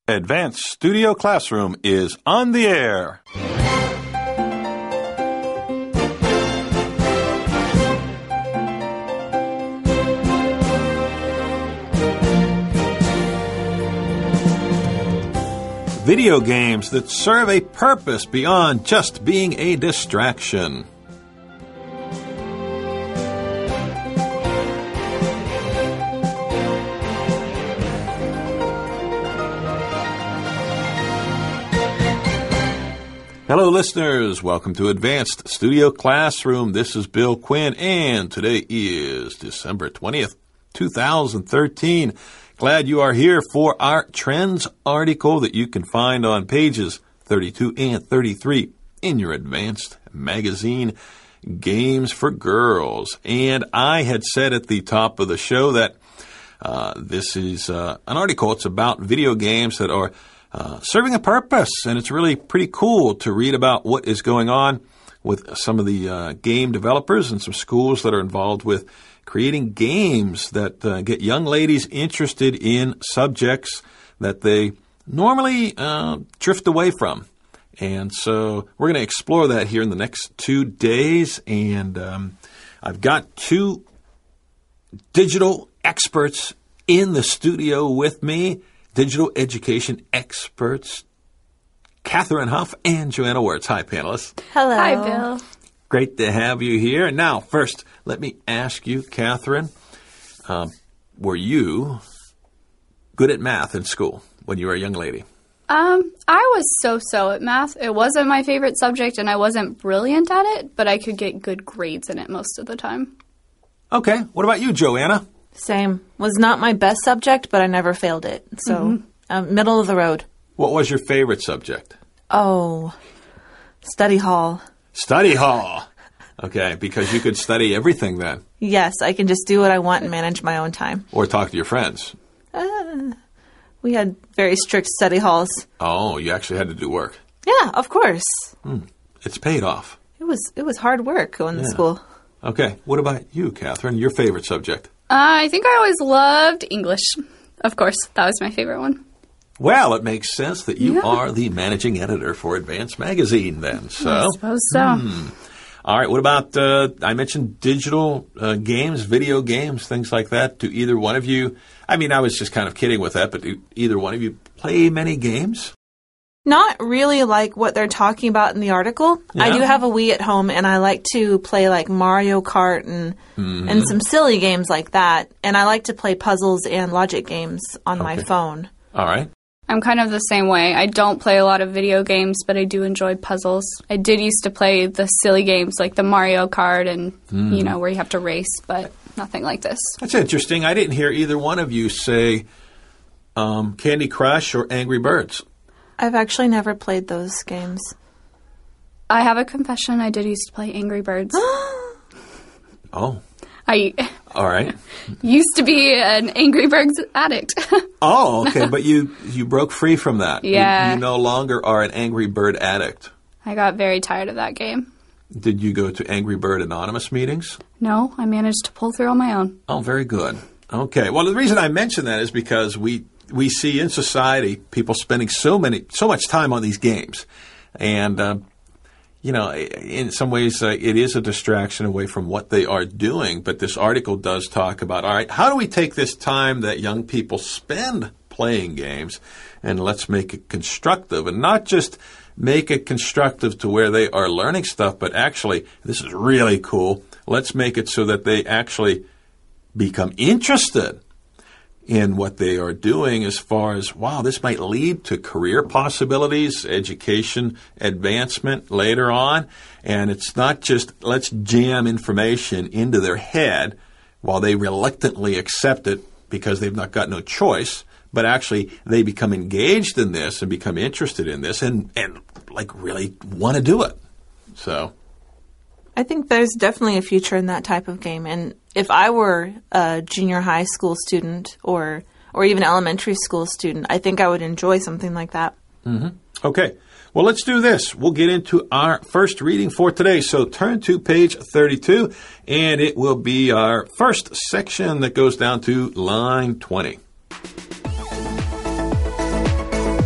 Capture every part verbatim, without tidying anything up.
Advanced Studio Classroom is on the air. Video games that serve a purpose beyond just being a distraction. Hello, listeners. Welcome to Advanced Studio Classroom. This is Bill Quinn, and today is December twentieth, two thousand thirteen. Glad you are here for our Trends article that you can find on pages thirty-two and thirty-three in your Advanced magazine, Games for Girls. And I had said at the top of the show that uh, this is uh, an article. It's about video games that are Uh, serving a purpose, and it's really pretty cool to read about what is going on with some of the uh, game developers and some schools that are involved with creating games that uh, get young ladies interested in subjects that they normally uh, drift away from. And so we're going to explore that here in the next two days, and um, I've got two digital experts in the studio with me. Digital education experts, Catherine Huff and Joanna Wirtz. Hi, panelists. Hello. Hi, Bill. Great to have you here. Now, first, let me ask you, Catherine, um, were you good at math in school when you were a young lady? Um, I was so-so at math. It wasn't my favorite subject, and I wasn't brilliant at it, but I could get good grades in it most of the time. Okay. What about you, Joanna? Same. Was not my best subject, but I never failed it. So, mm-hmm. uh, middle of the road. What was your favorite subject? Oh, study hall. Study hall. Okay, because you could study everything then. Yes, I can just do what I want and manage my own time. Or talk to your friends. Uh, we had very strict study halls. Oh, you actually had to do work. Yeah, of course. Hmm. It's paid off. It was it was hard work going yeah. to school. Okay, what about you, Catherine? Your favorite subject? Uh, I think I always loved English. Of course, that was my favorite one. Well, it makes sense that you yeah. are the managing editor for Advanced Magazine then. So, I suppose so. Hmm. All right, what about, uh, I mentioned digital uh, games, video games, things like that. Do either one of you, I mean, I was just kind of kidding with that, but do either one of you play many games? Not really like what they're talking about in the article. Yeah. I do have a Wii at home, and I like to play like Mario Kart and mm-hmm. and some silly games like that. And I like to play puzzles and logic games on okay. my phone. All right. I'm kind of the same way. I don't play a lot of video games, but I do enjoy puzzles. I did used to play the silly games like the Mario Kart and, mm. you know, where you have to race, but nothing like this. That's interesting. I didn't hear either one of you say um, Candy Crush or Angry Birds. I've actually never played those games. I have a confession. I did used to play Angry Birds. Oh. I All right. used to be an Angry Birds addict. Oh, okay. But you, you broke free from that. Yeah. You, you no longer are an Angry Bird addict. I got very tired of that game. Did you go to Angry Bird Anonymous meetings? No, I managed to pull through on my own. Oh, very good. Okay. Well, the reason I mention that is because we we see in society people spending so many so much time on these games, and uh, you know, in some ways uh, it is a distraction away from what they are doing. But this article does talk about, all right, how do we take this time that young people spend playing games and let's make it constructive, and not just make it constructive to where they are learning stuff, but actually, this is really cool, let's make it so that they actually become interested in what they are doing as far as, wow, this might lead to career possibilities, education advancement later on. And it's not just let's jam information into their head while they reluctantly accept it because they've not got no choice, but actually they become engaged in this and become interested in this and, and like really want to do it. So I think there's definitely a future in that type of game. And if I were a junior high school student or or even elementary school student, I think I would enjoy something like that. Mm-hmm. Okay. Well, let's do this. We'll get into our first reading for today. So turn to page thirty-two, and it will be our first section that goes down to line twenty.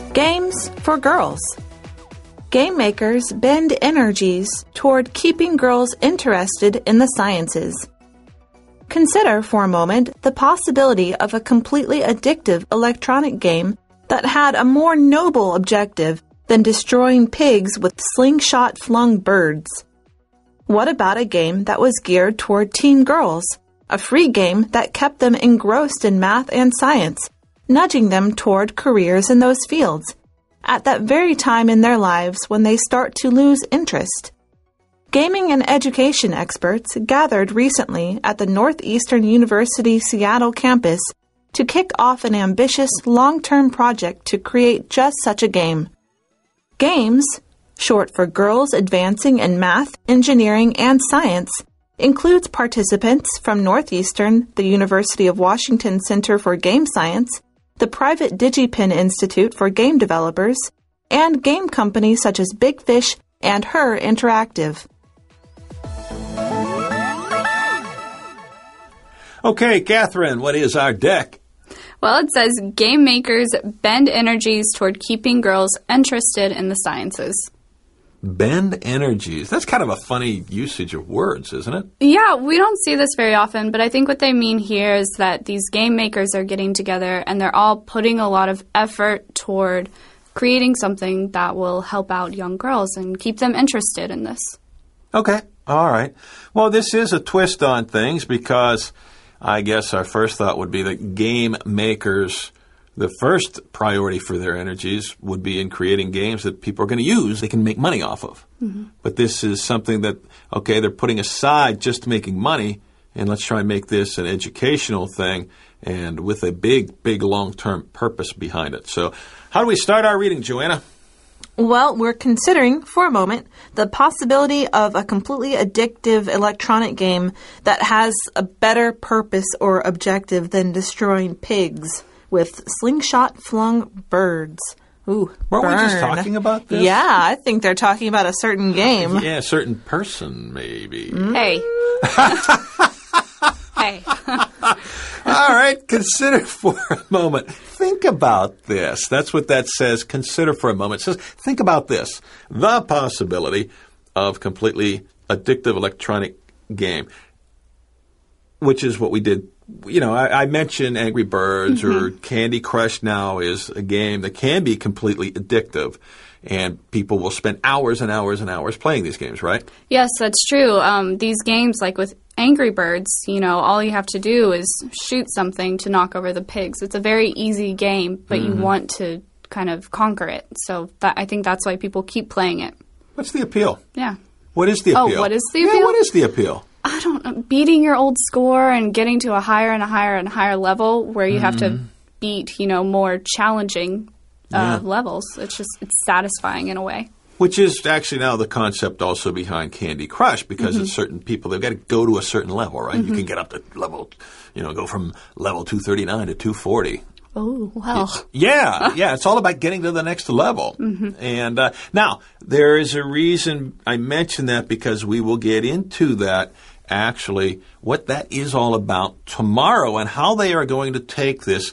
Games for girls. Game makers bend energies toward keeping girls interested in the sciences. Consider for a moment the possibility of a completely addictive electronic game that had a more noble objective than destroying pigs with slingshot-flung birds. What about a game that was geared toward teen girls? A free game that kept them engrossed in math and science, nudging them toward careers in those fields, at that very time in their lives when they start to lose interest. Gaming and education experts gathered recently at the Northeastern University Seattle campus to kick off an ambitious long-term project to create just such a game. GAMES, short for Girls Advancing in Math, Engineering, and Science, includes participants from Northeastern, the University of Washington Center for Game Science, the private DigiPen Institute for Game Developers, and game companies such as Big Fish and Her Interactive. Okay, Catherine, what is our deck? Well, it says game makers bend energies toward keeping girls interested in the sciences. Bend energies. That's kind of a funny usage of words, isn't it? Yeah, we don't see this very often, but I think what they mean here is that these game makers are getting together and they're all putting a lot of effort toward creating something that will help out young girls and keep them interested in this. Okay, all right. Well, this is a twist on things because I guess our first thought would be that game makers, the first priority for their energies would be in creating games that people are going to use, they can make money off of. Mm-hmm. But this is something that, okay, they're putting aside just making money, and let's try and make this an educational thing and with a big, big long-term purpose behind it. So how do we start our reading, Joanna? Well, we're considering, for a moment, the possibility of a completely addictive electronic game that has a better purpose or objective than destroying pigs with slingshot-flung birds. Ooh, Weren't burn. we just talking about this? Yeah, I think they're talking about a certain game. Yeah, a certain person, maybe. Mm. Hey. Hey. All right, consider for a moment. Think about this. That's what that says. Consider for a moment. It says, think about this. The possibility of completely addictive electronic game, which is what we did. You know, I, I mentioned Angry Birds mm-hmm. or Candy Crush now is a game that can be completely addictive. And people will spend hours and hours and hours playing these games, right? Yes, that's true. Um, these games, like with Angry Birds, you know, all you have to do is shoot something to knock over the pigs. It's a very easy game, but mm-hmm. you want to kind of conquer it. So that, I think that's why people keep playing it. What's the appeal? Yeah. What is the appeal? Oh, what is the appeal? Yeah, what is the appeal? I don't know. Beating your old score and getting to a higher and a higher and higher level where you mm-hmm. have to beat, you know, more challenging Uh, yeah. levels. It's just, it's satisfying in a way. Which is actually now the concept also behind Candy Crush, because mm-hmm. it's certain people, they've got to go to a certain level, right? Mm-hmm. You can get up to level, you know, go from level two thirty-nine to two forty. Oh, well. Yeah, yeah. It's all about getting to the next level. Mm-hmm. And uh, now, there is a reason I mention that, because we will get into that, actually, what that is all about tomorrow and how they are going to take this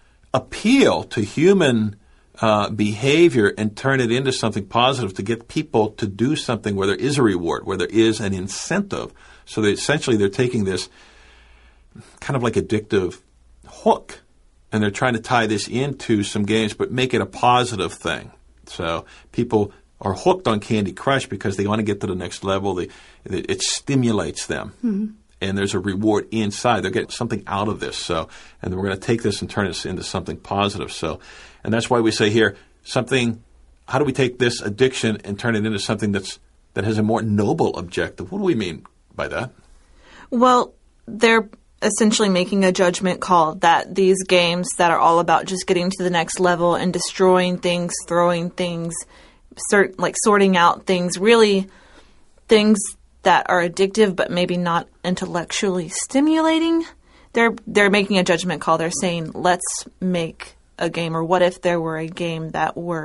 appeal to human Uh, behavior and turn it into something positive to get people to do something where there is a reward, where there is an incentive. So they essentially they're taking this kind of like addictive hook and they're trying to tie this into some games but make it a positive thing. So people are hooked on Candy Crush because they want to get to the next level. They, it stimulates them. Mm-hmm. And there's a reward inside. They're getting something out of this. So, and then we're going to take this and turn this into something positive. So, and that's why we say here, something, how do we take this addiction and turn it into something that's that has a more noble objective? What do we mean by that? Well, they're essentially making a judgment call that these games that are all about just getting to the next level and destroying things, throwing things, sort, like sorting out things, really things that are addictive but maybe not intellectually stimulating. They're they're making a judgment call. They're saying, let's make a game, or what if there were a game that were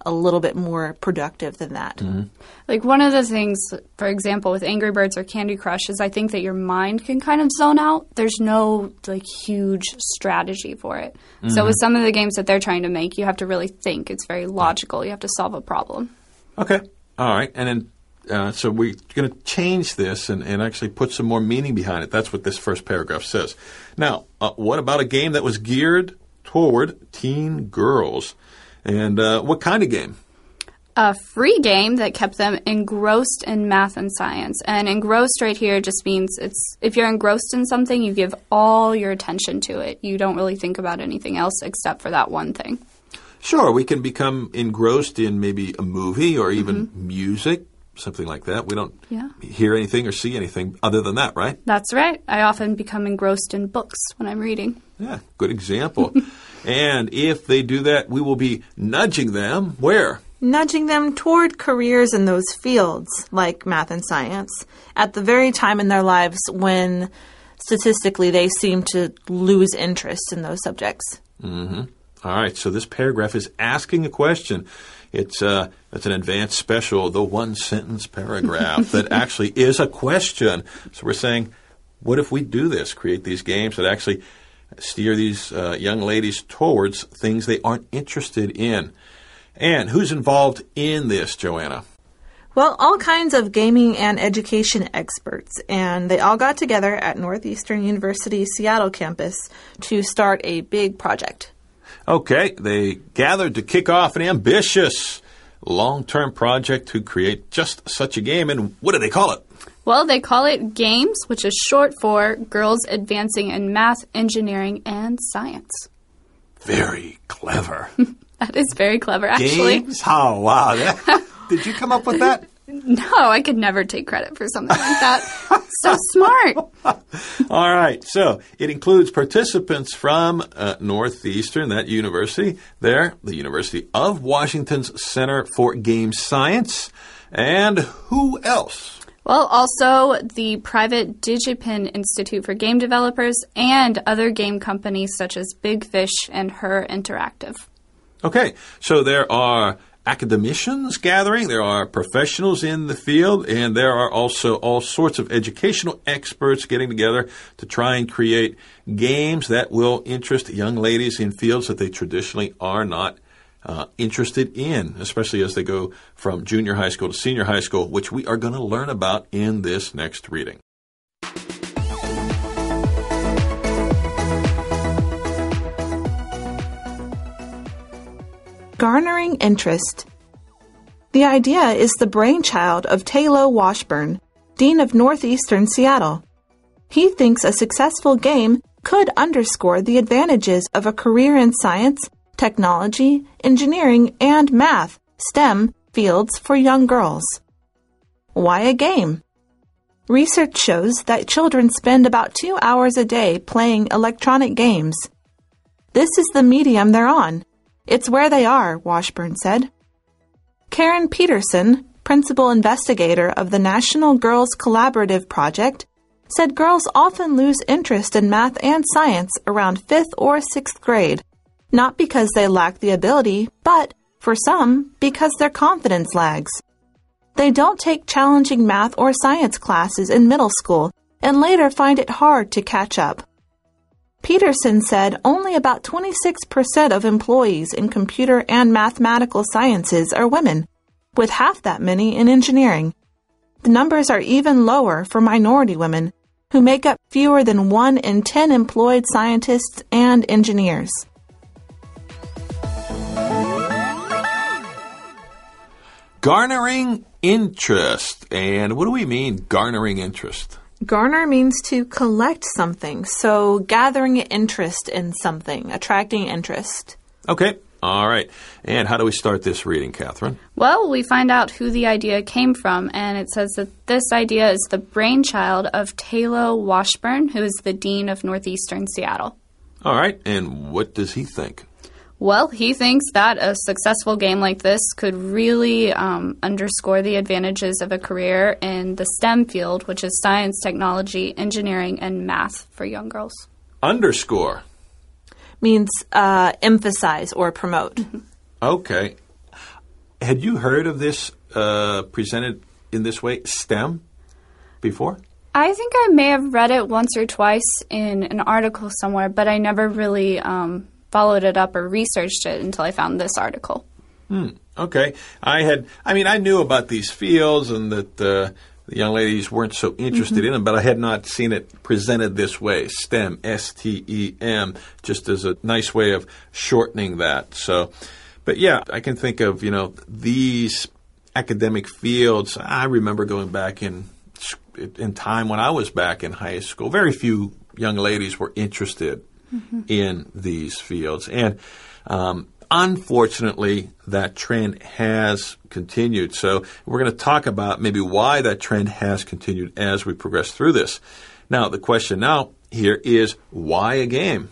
a little bit more productive than that. Mm-hmm. Like one of the things, for example, with Angry Birds or Candy Crush is I think that your mind can kind of zone out. There's no like huge strategy for it. Mm-hmm. So with some of the games that they're trying to make, you have to really think. It's very logical. You have to solve a problem. Okay. All right. And then uh, so we're going to change this and, and actually put some more meaning behind it. That's what this first paragraph says. Now, uh, what about a game that was geared toward teen girls? And uh, what kind of game? A free game that kept them engrossed in math and science. And engrossed right here just means it's if you're engrossed in something, you give all your attention to it. You don't really think about anything else except for that one thing. Sure, we can become engrossed in maybe a movie or even mm-hmm. music, something like that. We don't yeah. hear anything or see anything other than that, right? That's right. I often become engrossed in books when I'm reading. Yeah, good example. And if they do that, we will be nudging them where? Nudging them toward careers in those fields, like math and science, at the very time in their lives when statistically they seem to lose interest in those subjects. Mm-hmm. All right, so this paragraph is asking a question. It's uh, it's an advanced special, the one-sentence paragraph that actually is a question. So we're saying, what if we do this, create these games that actually steer these uh, young ladies towards things they aren't interested in? And who's involved in this, Joanna? Well, all kinds of gaming and education experts, and they all got together at Northeastern University Seattle campus to start a big project. Okay, they gathered to kick off an ambitious long-term project to create just such a game, and what do they call it? Well, they call it GAMES, which is short for Girls Advancing in Math, Engineering, and Science. Very clever. That is very clever, actually. Games? Oh, wow. That, did you come up with that? No, I could never take credit for something like that. So smart. All right. So it includes participants from uh, Northeastern, that university there, the University of Washington's Center for Game Science. And who else? Well, also the private DigiPen Institute for Game Developers and other game companies such as Big Fish and Her Interactive. Okay, so there are academicians gathering, there are professionals in the field, and there are also all sorts of educational experts getting together to try and create games that will interest young ladies in fields that they traditionally are not uh, interested in, especially as they go from junior high school to senior high school, which we are going to learn about in this next reading. Garnering interest. The idea is the brainchild of Tayloe Washburn, Dean of Northeastern Seattle. He thinks a successful game could underscore the advantages of a career in science, technology, engineering, and math, STEM, fields for young girls. Why a game? Research shows that children spend about two hours a day playing electronic games. This is the medium they're on. It's where they are, Washburn said. Karen Peterson, principal investigator of the National Girls Collaborative Project, said girls often lose interest in math and science around fifth or sixth grade, not because they lack the ability, but, for some, because their confidence lags. They don't take challenging math or science classes in middle school and later find it hard to catch up. Peterson said only about twenty-six percent of employees in computer and mathematical sciences are women, with half that many in engineering. The numbers are even lower for minority women, who make up fewer than one in ten employed scientists and engineers. Garnering interest. And what do we mean, garnering interest? Garner means to collect something, so gathering interest in something, attracting interest. Okay, all right. And how do we start this reading, Catherine? Well, we find out who the idea came from, and it says that this idea is the brainchild of Tayloe Washburn, who is the Dean of Northeastern Seattle. All right, and what does he think? Well, he thinks that a successful game like this could really um, underscore the advantages of a career in the STEM field, which is science, technology, engineering, and math for young girls. Underscore? Means uh, emphasize or promote. Okay. had you heard of this uh, presented in this way, STEM, before? I think I may have read it once or twice in an article somewhere, but I never really um, followed it up or researched it until I found this article. Hmm. Okay. I had, I mean, I knew about these fields and that uh, the young ladies weren't so interested mm-hmm. in them, but I had not seen it presented this way, STEM, S T E M, just as a nice way of shortening that. So, but yeah, I can think of, you know, these academic fields. I remember going back in in time when I was back in high school, very few young ladies were interested mm-hmm. in these fields. And um, unfortunately, that trend has continued. So we're going to talk about maybe why that trend has continued as we progress through this. Now, the question now here is, why a game?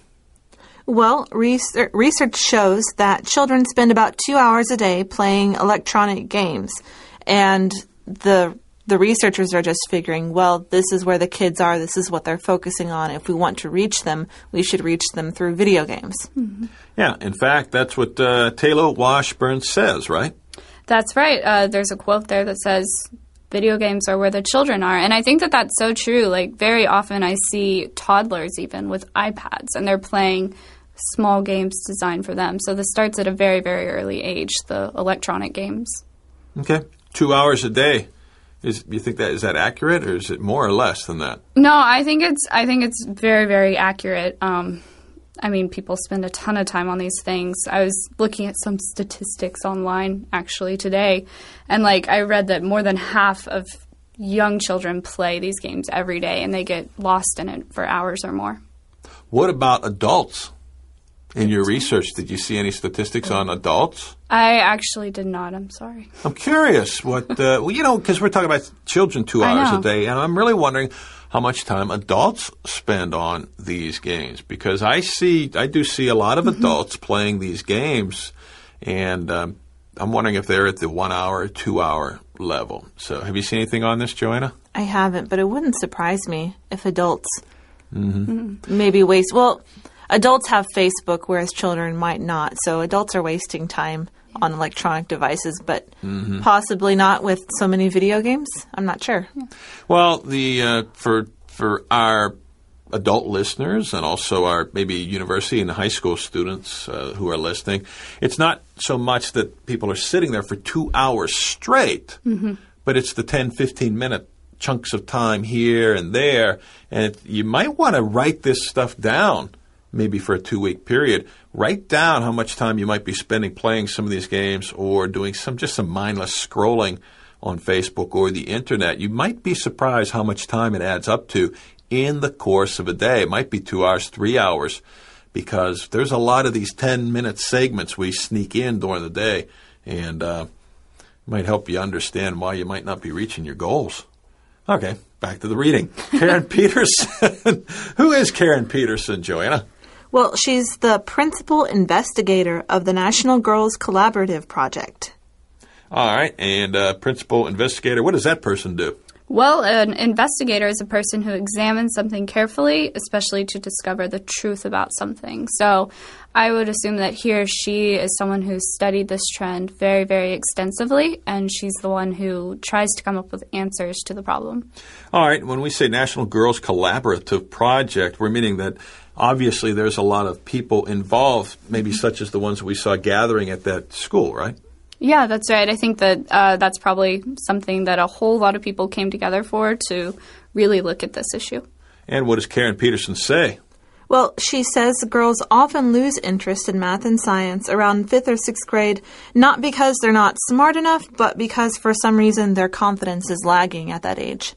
Well, research shows that children spend about two hours a day playing electronic games. And the The researchers are just figuring, well, this is where the kids are. This is what they're focusing on. If we want to reach them, we should reach them through video games. Mm-hmm. Yeah, in fact, that's what uh, Taylor Washburn says, right? That's right. Uh, there's a quote there that says, video games are where the children are. And I think that that's so true. Like, very often I see toddlers even with iPads, and they're playing small games designed for them. So this starts at a very, very early age, the electronic games. Okay. Two hours a day. Is you think that is that accurate, or is it more or less than that? No, I think it's I think it's very, very accurate. Um, I mean, people spend a ton of time on these things. I was looking at some statistics online actually today, and like I read that more than half of young children play these games every day, and they get lost in it for hours or more. What about adults? In your research, did you see any statistics on adults? I actually did not. I'm sorry. I'm curious what, uh, well, you know, because we're talking about children two hours a day, and I'm really wondering how much time adults spend on these games. Because I see, I do see a lot of mm-hmm. adults playing these games, and um, I'm wondering if they're at the one hour, two hour level. So have you seen anything on this, Joanna? I haven't, but it wouldn't surprise me if adults mm-hmm. Mm-hmm. maybe waste, well, adults have Facebook, whereas children might not. So adults are wasting time on electronic devices, but mm-hmm. possibly not with so many video games. I'm not sure. Well, the uh, for for our adult listeners and also our maybe university and high school students uh, who are listening, it's not so much that people are sitting there for two hours straight, mm-hmm. but it's the ten, fifteen minute chunks of time here and there. And it, you might want to write this stuff down. Maybe for a two-week period, write down how much time you might be spending playing some of these games or doing some just some mindless scrolling on Facebook or the Internet. You might be surprised how much time it adds up to in the course of a day. It might be two hours, three hours, because there's a lot of these ten-minute segments we sneak in during the day, and uh, might help you understand why you might not be reaching your goals. Okay, back to the reading. Karen Peterson. Who is Karen Peterson, Joanna? Well, she's the principal investigator of the National Girls Collaborative Project. All right. And uh, principal investigator, what does that person do? Well, an investigator is a person who examines something carefully, especially to discover the truth about something. So I would assume that he or she is someone who studied this trend very, very extensively, and she's the one who tries to come up with answers to the problem. All right. When we say National Girls Collaborative Project, we're meaning that obviously there's a lot of people involved, maybe such as the ones we saw gathering at that school, right? Yeah, that's right. I think that uh, that's probably something that a whole lot of people came together for, to really look at this issue. And what does Karen Peterson say? Well, she says girls often lose interest in math and science around fifth or sixth grade, not because they're not smart enough, but because for some reason their confidence is lagging at that age.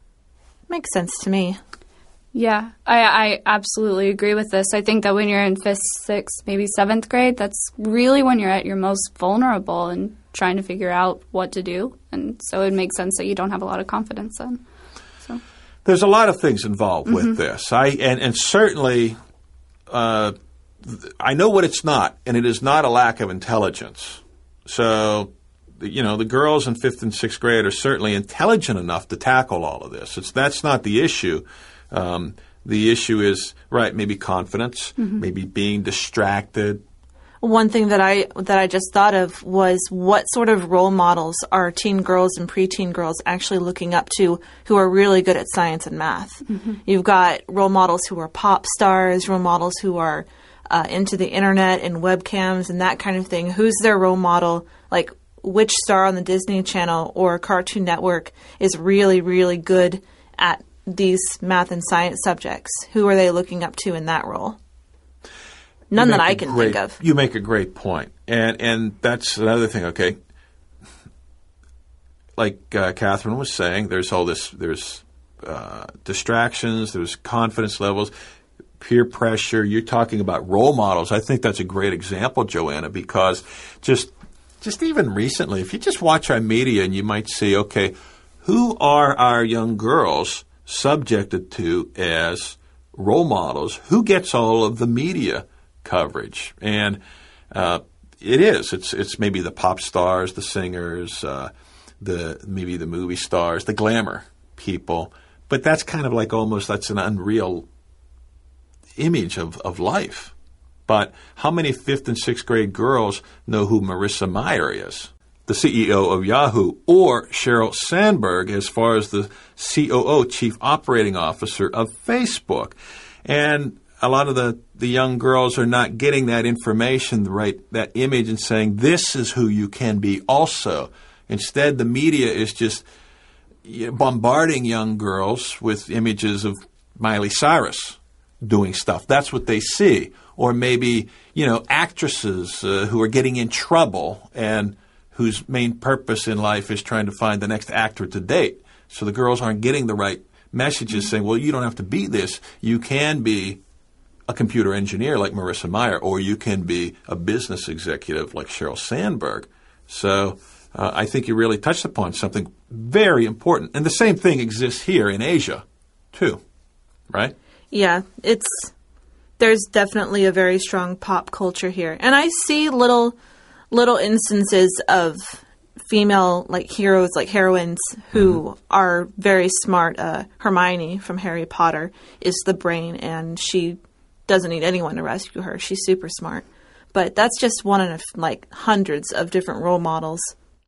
Makes sense to me. Yeah, I, I absolutely agree with this. I think that when you're in fifth, sixth, maybe seventh grade, that's really when you're at your most vulnerable and trying to figure out what to do. And so it makes sense that you don't have a lot of confidence then. So. There's a lot of things involved with mm-hmm. this. I and, and certainly uh, I know what it's not, and it is not a lack of intelligence. So, you know, the girls in fifth and sixth grade are certainly intelligent enough to tackle all of this. It's that's not the issue. Um, the issue is, right, maybe confidence, mm-hmm. maybe being distracted. One thing that I that I just thought of was what sort of role models are teen girls and preteen girls actually looking up to who are really good at science and math? Mm-hmm. You've got role models who are pop stars, role models who are uh, into the internet and webcams and that kind of thing. Who's their role model? Like, which star on the Disney Channel or Cartoon Network is really, really good at these math and science subjects? Who are they looking up to in that role? None that I can great, think of. You make a great point. And and that's another thing, okay? Like uh, Catherine was saying, there's all this, there's uh, distractions, there's confidence levels, peer pressure. You're talking about role models. I think that's a great example, Joanna, because just just even recently, if you just watch our media and you might see, okay, who are our young girls subjected to as role models? Who gets all of the media coverage? And uh, it is. It's it's maybe the pop stars, the singers, uh, the maybe the movie stars, the glamour people. But that's kind of like almost that's an unreal image of, of life. But how many fifth and sixth grade girls know who Marissa Mayer is, the C E O of Yahoo, or Sheryl Sandberg as far as the C O O, Chief Operating Officer of Facebook? And a lot of the, the young girls are not getting that information, right, that image, and saying, this is who you can be also. Instead, the media is just bombarding young girls with images of Miley Cyrus doing stuff. That's what they see. Or maybe, you know, actresses uh, who are getting in trouble and whose main purpose in life is trying to find the next actor to date. So the girls aren't getting the right messages saying, well, you don't have to be this. You can be a computer engineer like Marissa Mayer, or you can be a business executive like Sheryl Sandberg. So uh, I think you really touched upon something very important. And the same thing exists here in Asia, too, right? Yeah, it's there's definitely a very strong pop culture here. And I see little little instances of female like heroes, like heroines who mm-hmm. are very smart. Uh, Hermione from Harry Potter is the brain, and she doesn't need anyone to rescue her. She's super smart. But that's just one of like hundreds of different role models.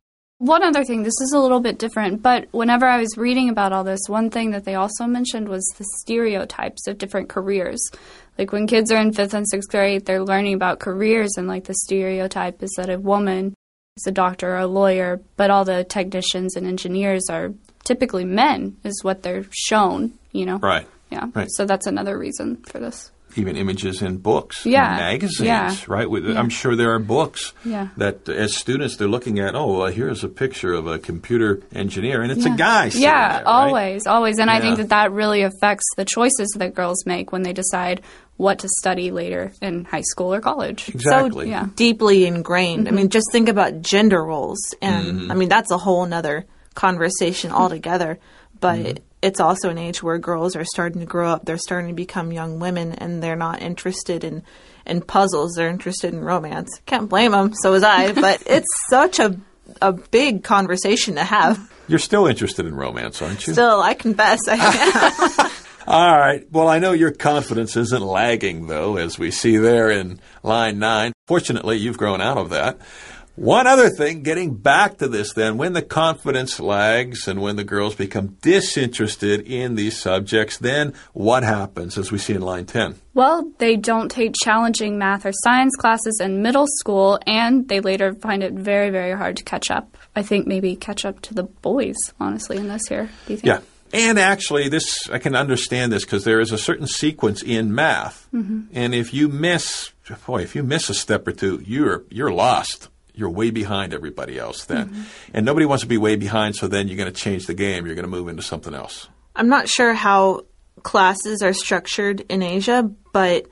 One other thing, this is a little bit different, but whenever I was reading about all this, one thing that they also mentioned was the stereotypes of different careers. Like when kids are in fifth and sixth grade, they're learning about careers, and like the stereotype is that a woman is a doctor or a lawyer, but all the technicians and engineers are typically men, is what they're shown, you know? Right. Yeah. Right. So that's another reason for this. Even images in books, yeah. in magazines, yeah. right? With, yeah. I'm sure there are books yeah. that as students they're looking at, oh, well, here's a picture of a computer engineer, and it's yeah. a guy sitting Yeah, there, right? always, always. And yeah. I think that that really affects the choices that girls make when they decide what to study later in high school or college. Exactly. So yeah. deeply ingrained. Mm-hmm. I mean, just think about gender roles. And, mm-hmm. I mean, that's a whole nother conversation altogether. But mm-hmm. it's also an age where girls are starting to grow up. They're starting to become young women, and they're not interested in, in puzzles. They're interested in romance. Can't blame them. So was I. But it's such a a big conversation to have. You're still interested in romance, aren't you? Still, I confess I am. All right. Well, I know your confidence isn't lagging, though, as we see there in line nine. Fortunately, you've grown out of that. One other thing, getting back to this then, when the confidence lags and when the girls become disinterested in these subjects, then what happens, as we see in line ten? Well, they don't take challenging math or science classes in middle school, and they later find it very, very hard to catch up. I think maybe catch up to the boys, honestly, in this here. Do you think? Yeah. And actually, this I can understand this because there is a certain sequence in math. Mm-hmm. And if you miss, boy, if you miss a step or two, you're you're lost. You're way behind everybody else then. Mm-hmm. And nobody wants to be way behind, so then you're going to change the game. You're going to move into something else. I'm not sure how classes are structured in Asia, but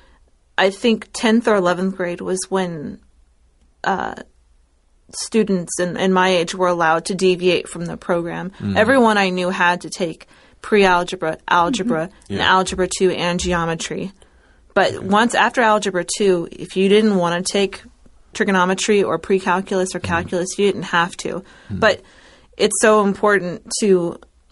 I think tenth or eleventh grade was when uh, students in, in my age were allowed to deviate from the program. Mm-hmm. Everyone I knew had to take pre-algebra, algebra, mm-hmm. and yeah. algebra two and geometry. But okay. once after algebra two, if you didn't want to take trigonometry or pre-calculus or calculus, mm-hmm. you didn't have to. Mm-hmm. But it's so important to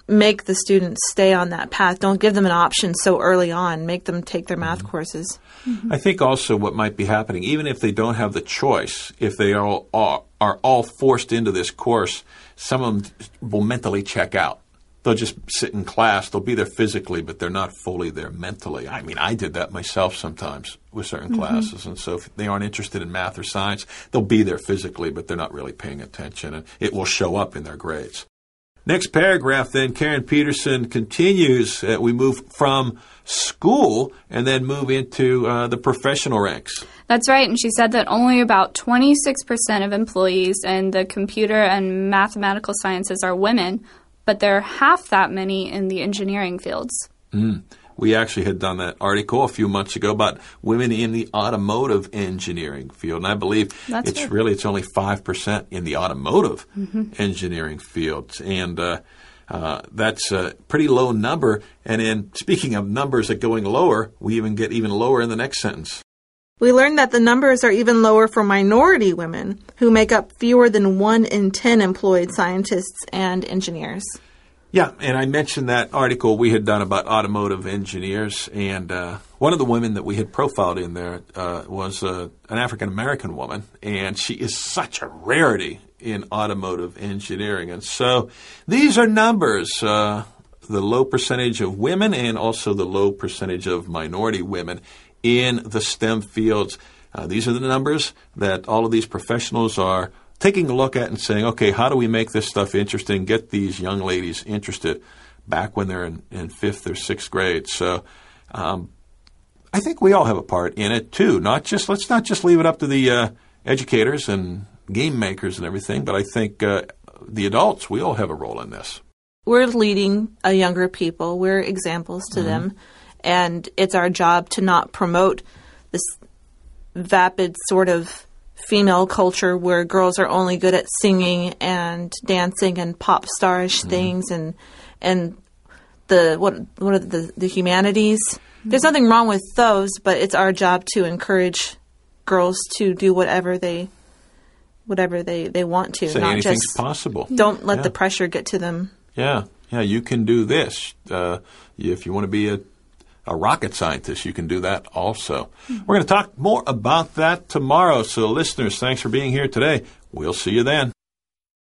make the students stay on that path. Don't give them an option so early on. Make them take their math mm-hmm. courses. Mm-hmm. I think also what might be happening, even if they don't have the choice, if they are all, are, are all forced into this course, some of them will mentally check out. They'll just sit in class. They'll be there physically, but they're not fully there mentally. I mean, I did that myself sometimes with certain mm-hmm. classes. And so if they aren't interested in math or science, they'll be there physically, but they're not really paying attention. And it will show up in their grades. Next paragraph, then, Karen Peterson continues. Uh, we move from school and then move into uh, the professional ranks. That's right, and she said that only about twenty-six percent of employees in the computer and mathematical sciences are women, but there are half that many in the engineering fields. Mm. We actually had done that article a few months ago about women in the automotive engineering field, and I believe That's it's good. really it's only five percent in the automotive mm-hmm. engineering field, and uh, uh, that's a pretty low number. And then, speaking of numbers that going lower, we even get even lower in the next sentence. We learned that the numbers are even lower for minority women, who make up fewer than one in ten employed scientists and engineers. Yeah, and I mentioned that article we had done about automotive engineers, and uh, one of the women that we had profiled in there uh, was uh, an African-American woman, and she is such a rarity in automotive engineering. And so these are numbers, uh, the low percentage of women and also the low percentage of minority women in the STEM fields. Uh, these are the numbers that all of these professionals are taking a look at and saying, okay, how do we make this stuff interesting, get these young ladies interested back when they're in, in fifth or sixth grade. So um, I think we all have a part in it, too. Not just Let's not just leave it up to the uh, educators and game makers and everything, but I think uh, the adults, we all have a role in this. We're leading a younger people. We're examples to mm-hmm. them, and it's our job to not promote this vapid sort of female culture where girls are only good at singing and dancing and pop starish mm-hmm. things and and the what what are the the humanities. Mm-hmm. There's nothing wrong with those, but it's our job to encourage girls to do whatever they whatever they, they want to. Say not anything's just possible. Don't let yeah. the pressure get to them. Yeah, yeah, you can do this. Uh, if you want to be a a rocket scientist, you can do that also. Mm-hmm. We're going to talk more about that tomorrow. So listeners, thanks for being here today. We'll see you then.